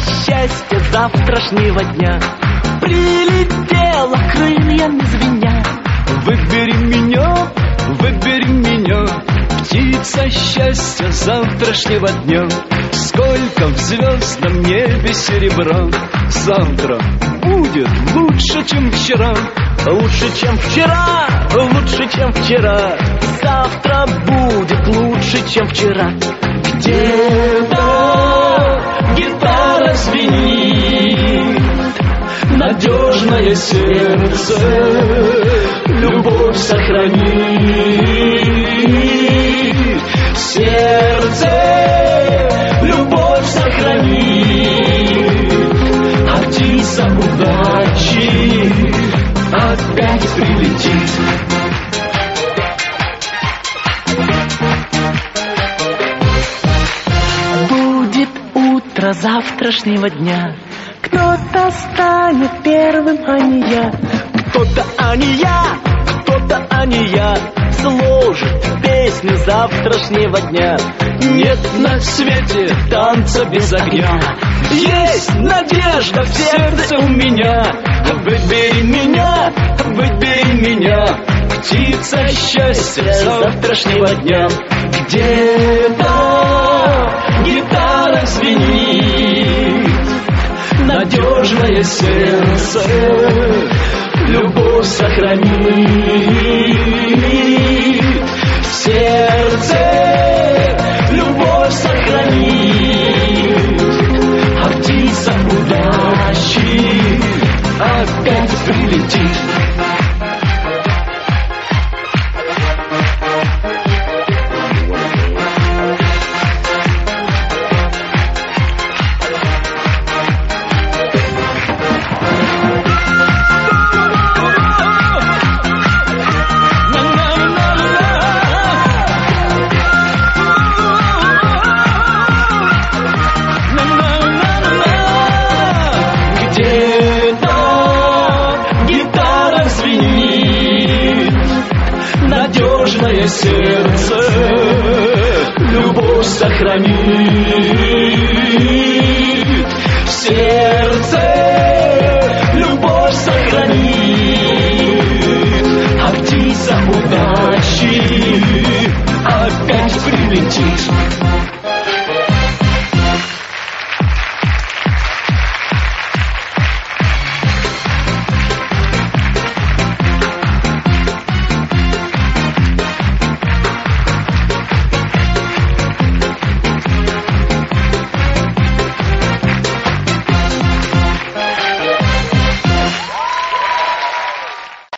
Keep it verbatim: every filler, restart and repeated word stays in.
счастье завтрашнего дня прилетело крыльями звеня. Выбери меня, выбери меня, птица счастья завтрашнего дня. Сколько в звездном небе серебра, завтра будет лучше, чем вчера. Лучше, чем вчера, лучше, чем вчера. Завтра будет лучше, чем вчера. Где-то гитара звенит, надежное сердце любовь сохранит. Сердце любовь сохранит, а птица удачи опять прилетит. Будет утро завтрашнего дня, кто-то станет первым, а не я. Кто-то, а не я, кто-то, а не я, сложит песню завтрашнего дня. Нет на свете танца без огня, есть надежда в сердце у меня. Выбери меня, выбери меня, птица счастья завтрашнего дня. Где-то гитара звенит, надежное сердце любовь сохранит. Сердце любовь сохранит, а птица удачи опять прилетит. Надежное сердце любовь сохранит.